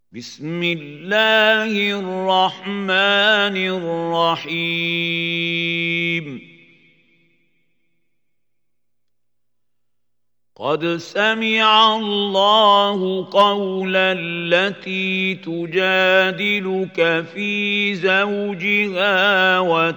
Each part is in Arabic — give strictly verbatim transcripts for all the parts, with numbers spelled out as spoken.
بسم الله الرحمن الرحيم قد سمع الله قول التي تجادلك في زوجها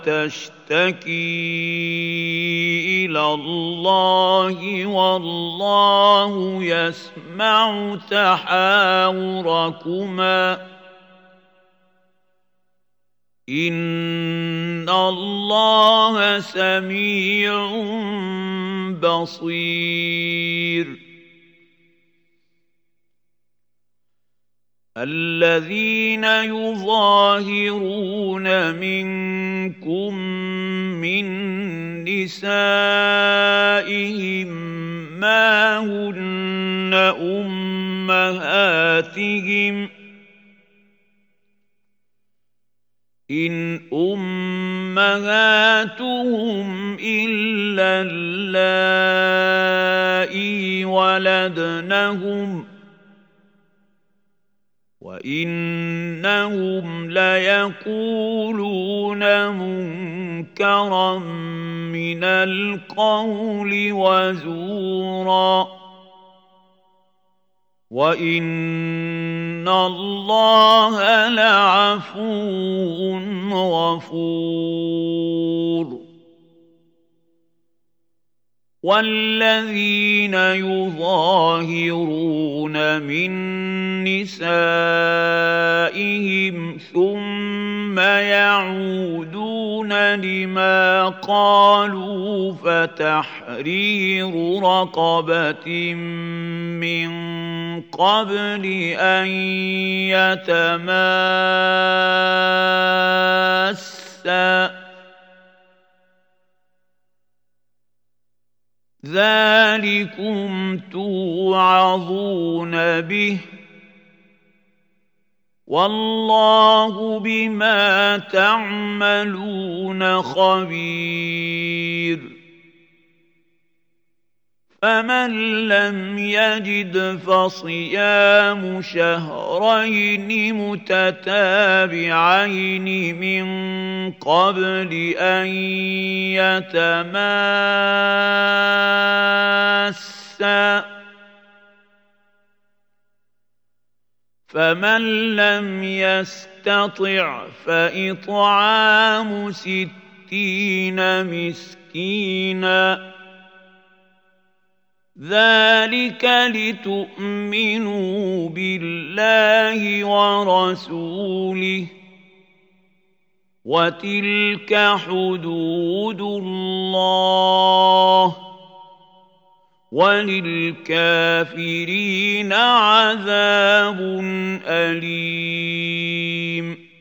وتشتكي إلى الله والله يسمع تحاوركما إن الله سميع بصير الذين يظاهرون منكم من نسائهم ما هن أمهاتهم إن أمهاتهم إلا اللائي ولدنهم وإنهم ليقولون منكرا من القول وزورا وَإِنَّ اللَّهَ لَعَفُوٌّ غَفُورٌ وَالَّذِينَ يُظَاهِرُونَ مِن نِّسَائِهِمْ ثُمَّ يَعُودُونَ لِمَا قَالُوا فَتَحْرِيرُ رَقَبَةٍ مِّن قَبْلِ أَن يَتَمَاسَّا ذَلِكُمْ تُوعَظُونَ بِهِ وَاللَّهُ بِمَا تَعْمَلُونَ خَبِيرٌ فَمَن لَّمْ يَجِدْ فَصِيَامُ شَهْرَيْنِ مُتَتَابِعَيْنِ مِن قَبْلِ أَن يَتَمَاسَّا فَمَن لَّمْ يَسْتَطِعْ فَإِطْعَامُ سِتِّينَ مِسْكِينًا ذَلِكَ لِتُؤْمِنُوا بِاللَّهِ وَرَسُولِهِ وَتِلْكَ حُدُودُ اللَّهِ وَلِلْكَافِرِينَ عَذَابٌ أَلِيمٌ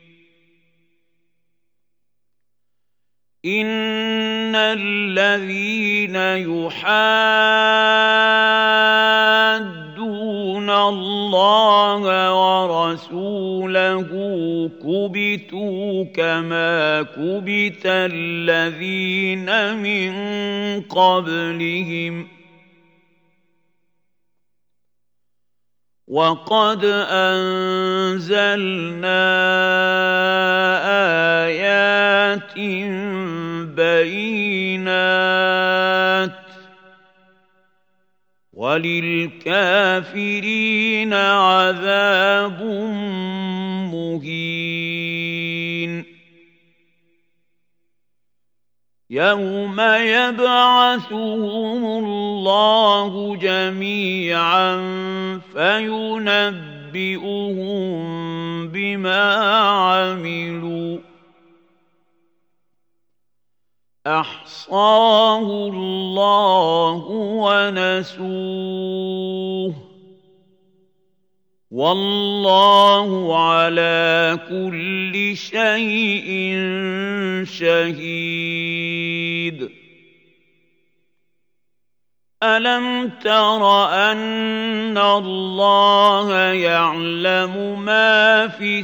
إِنَّ الَّذِينَ يُحَادُّونَ اللَّهَ وَرَسُولَهُ كُبِتُوا كَمَا كُبِتَ الَّذِينَ مِن قَبْلِهِمْ وَقَدْ أَنزَلْنَا آيَاتٍ بَيِّنَاتٍ وَلِلْكَافِرِينَ عَذَابٌ مُّهِينٌ يَوْمَ يَبْعَثُهُمُ اللَّهُ جَمِيعًا فَيُنَبِّئُهُم بِمَا عَمِلُوا أَحْصَاهُ اللَّهُ وَنَسُوهُ وَاللَّهُ عَلَى كُلِّ شَيْءٍ شَهِيدٌ أَلَمْ تَرَ أَنَّ اللَّهَ يَعْلَمُ مَا فِي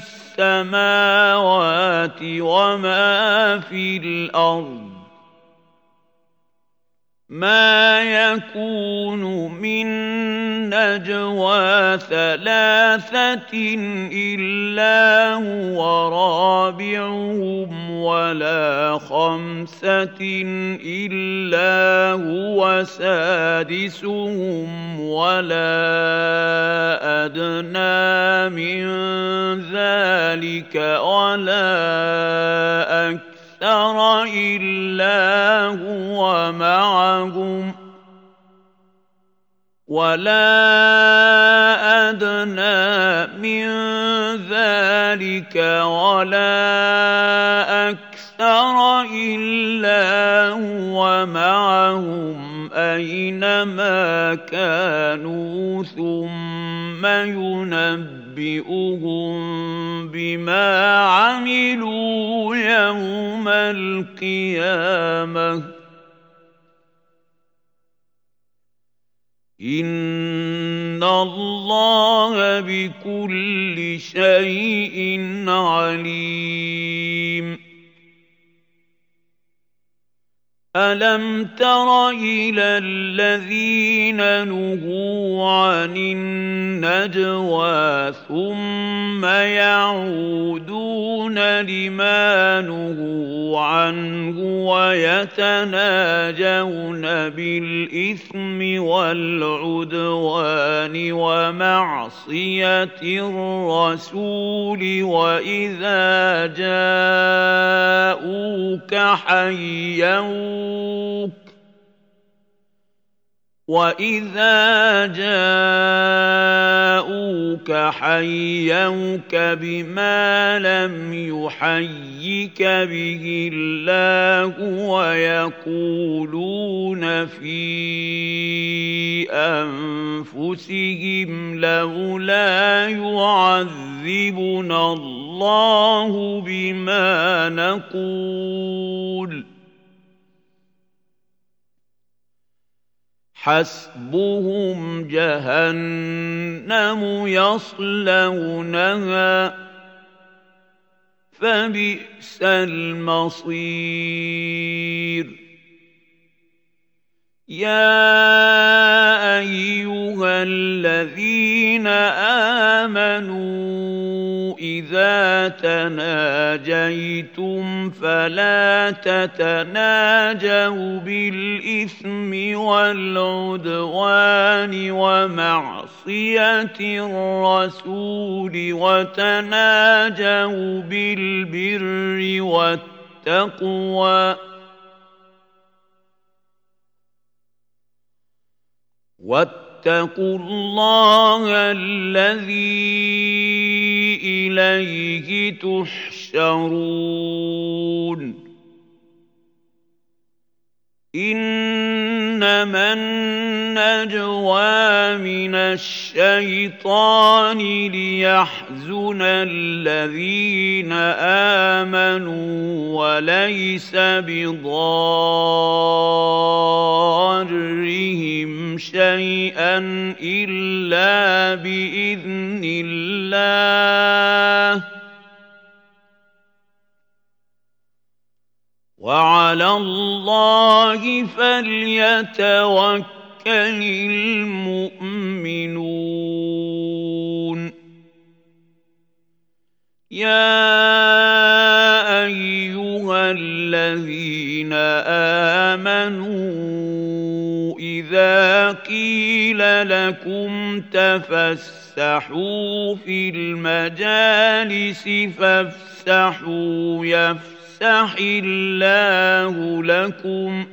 السَّمَاوَاتِ وَمَا فِي الْأَرْضِ ما يكون من نجوى ثلاثة إلا هو رابعهم ولا خمسة إلا هو سادسهم ولا أدنى من ذلك ولا أكثر إلا هو معهم ولا أدنى من ذلك ولا أكثر إلا هو معهم أينما كانوا ثم ينبئهم بما عملوا يوم القيامة إن الله بكل شيء عليم. ألم تر إلى الذين نهوا عن النجوى ثم يعودون لما نهوا عنه ويتناجون بالإثم والعدوان ومعصية الرسول وإذا جاءوك حيوك وَإِذَا جَاءُوكَ حَيَّوْكَ بِمَا لَمْ يُحَيِّكَ بِهِ اللَّهُ وَيَقُولُونَ فِي أَنفُسِهِمْ لَوْلَا يُعَذِّبُنَا اللَّهُ بِمَا نَقُولُ حسبهم جهنم يصلونها فبئس المصير. يا أيها الذين آمنوا إذا تناجيتم فلا تتناجوا بالإثم والعدوان ومعصية الرسول وتناجوا بالبر والتقوى واتقوا الله الذي إليه تحشرون. إنما النجوى من الشيطان ليحزن الذين آمنوا وليس بضارهم شيئا إلا بإذن الله وعلى الله فليتوكل المؤمنون. يا أيها الذين آمنوا إذا قيل لكم تفسحوا في المجالس فافسحوا يفسحوا يفسح الله لكم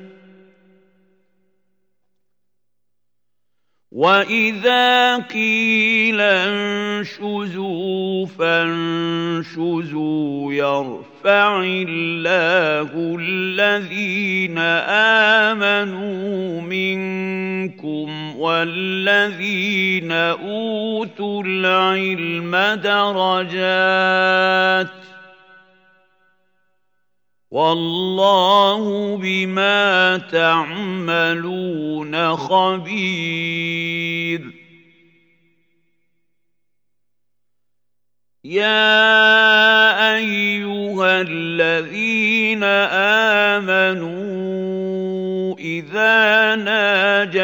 وإذا قيل انشزوا فانشزوا يرفع الله الذين آمنوا منكم والذين أوتوا العلم درجات والله بما تعملون خبير. يا أيها الذين آمنوا إذا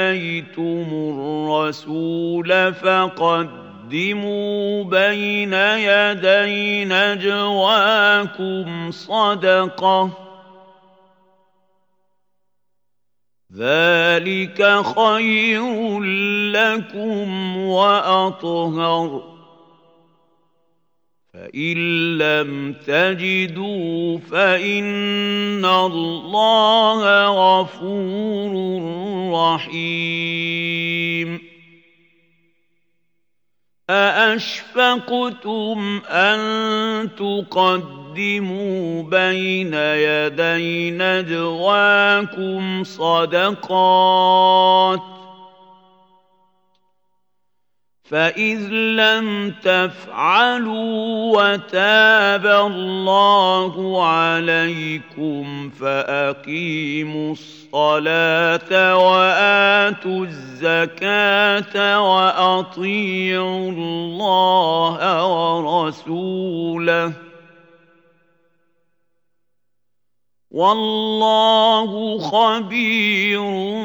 ناجيتم الرسول فقدموا بين يدي نجواكم صدقة ذلك خير لكم وأطهر فإن لم تجدوا فإن الله غفور رحيم أأشفقتم أن تقدموا بين يدي نجواكم صدقات فإذ لم تفعلوا وتاب الله عليكم فأقيموا الصلاة وآتوا الزكاة وأطيعوا الله ورسوله والله خبير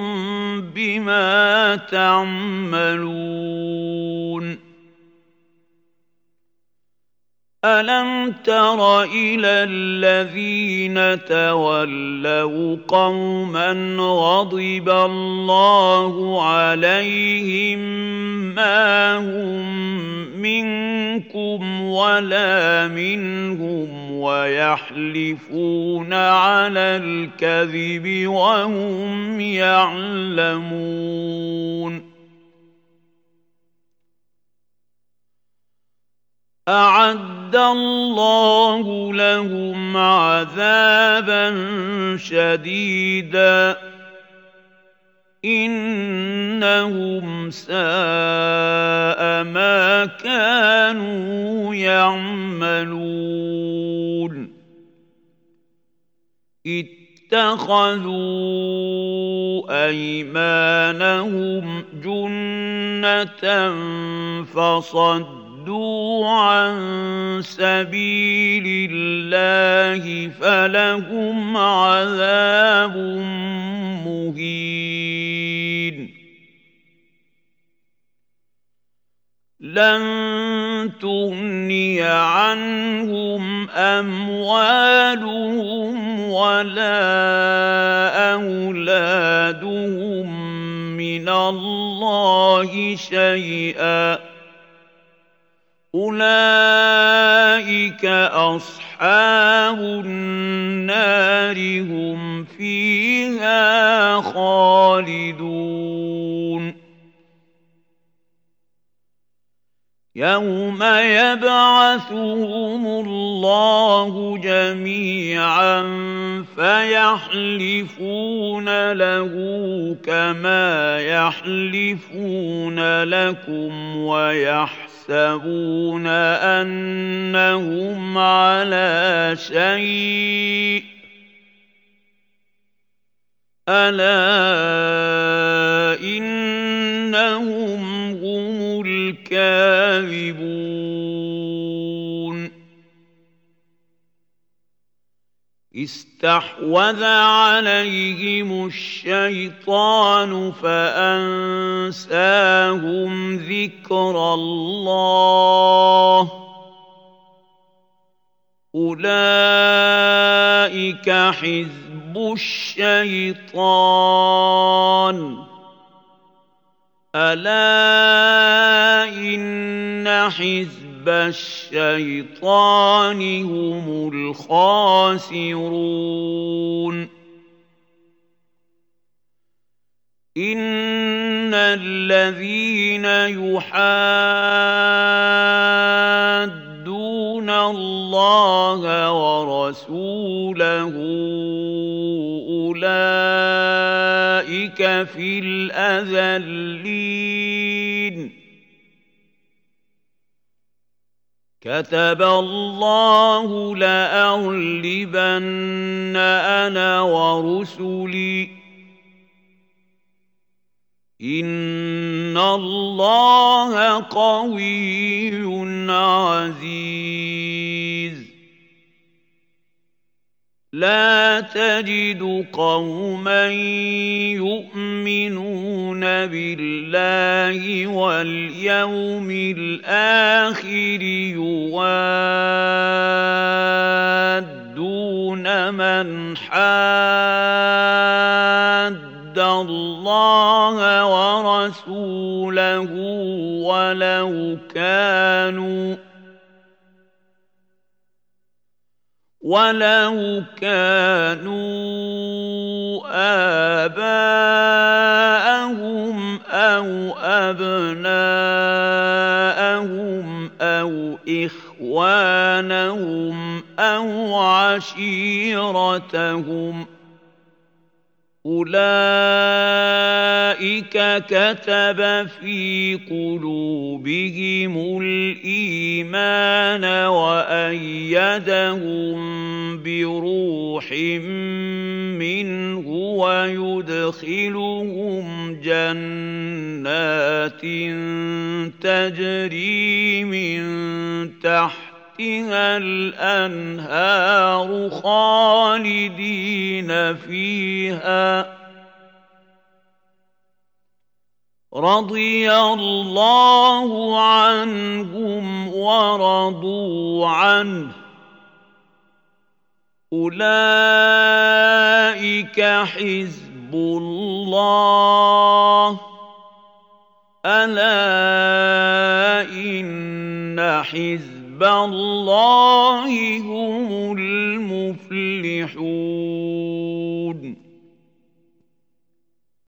بما تعملون ألم تر إلى الذين تولوا قوما غضب الله عليهم ما هم منكم ولا منهم ويحلفون على الكذب وهم يعلمون أعد الله لهم عذابا شديدا إنهم ساء ما كانوا يعملون اتخذوا أيمانهم جنة فصدوا صدوا عن سبيل الله فلهم عذاب مهين لن تغني عنهم أموالهم ولا أولادهم من الله شيئا أولئك أصحاب النار هم فيها خالدون يوم يبعثهم الله جميعا فيحلفون له كما يحلفون لكم ويحلفون يحسبون أنهم على شيء ألا إنهم هم الكاذبون استحوذ عليهم الشيطان فأنساهم ذكر الله أولئك حزب الشيطان ألا إن حزب الشيطان هم الخاسرون إن الذين يحادون الله ورسوله أولئك في الأذلين كتب الله لأغلبن أنا ورسلي إن الله قوي عزيز لا تجد قوما يؤمنون بالله واليوم الآخر يوادون من حاد الله ورسوله ولو كانوا ولو كانوا آباءهم أو أبناءهم أو إخوانهم أو عشيرتهم أولئك كتب في قلوبهم الإيمان وأيدهم بروح منه ويدخلهم جنات تجري من تحتها الأنهار خالدين فيها رضي الله عنهم ورضوا عنه أولئك حزب الله ألا إن حزب الله هم المفلحون